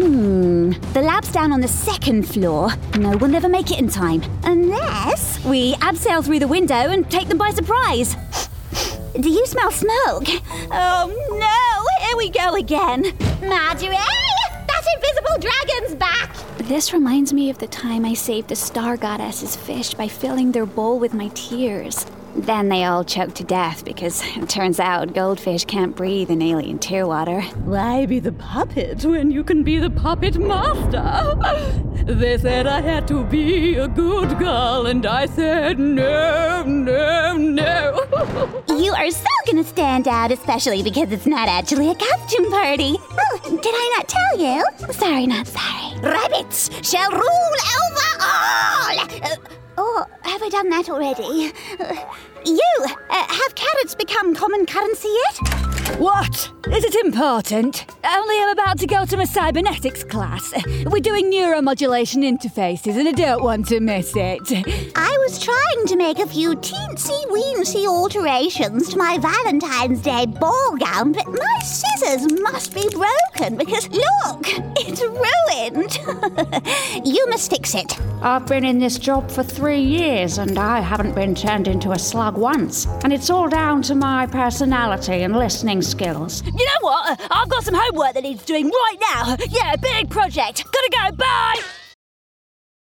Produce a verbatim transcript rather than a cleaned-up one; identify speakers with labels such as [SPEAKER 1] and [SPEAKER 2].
[SPEAKER 1] Hmm, the lab's down on the second floor. No one will ever make it in time. Unless we abseil through the window and take them by surprise. Do you smell smoke? Oh no, here we go again. Marjorie! That invisible dragon's back! This reminds me of the time I saved the star goddess's fish by filling their bowl with my tears. Then they all choked to death because it turns out goldfish can't breathe in alien tear water.
[SPEAKER 2] Why be the puppet when you can be the puppet master? They said I had to be a good girl and I said no, no, no.
[SPEAKER 1] You are so gonna stand out, especially because it's not actually a costume party. Oh, did I not tell you? Sorry, not sorry. Rabbits shall rule over all! Uh, oh, have I done that already? Uh, you, uh, have carrots become common currency yet?
[SPEAKER 2] What? Is it important? Only I'm about to go to my cybernetics class. We're doing neuromodulation interfaces and I don't want to miss it.
[SPEAKER 1] I was trying to make a few teensy-weensy alterations to my Valentine's Day ball gown, but my scissors must be broken because, look, it's ruined. You must fix it.
[SPEAKER 3] I've been in this job for three years and I haven't been turned into a slug once. And it's all down to my personality and listening skills.
[SPEAKER 2] You know what? I've got some homework that needs doing right now. Yeah, big project. Gotta go. Bye.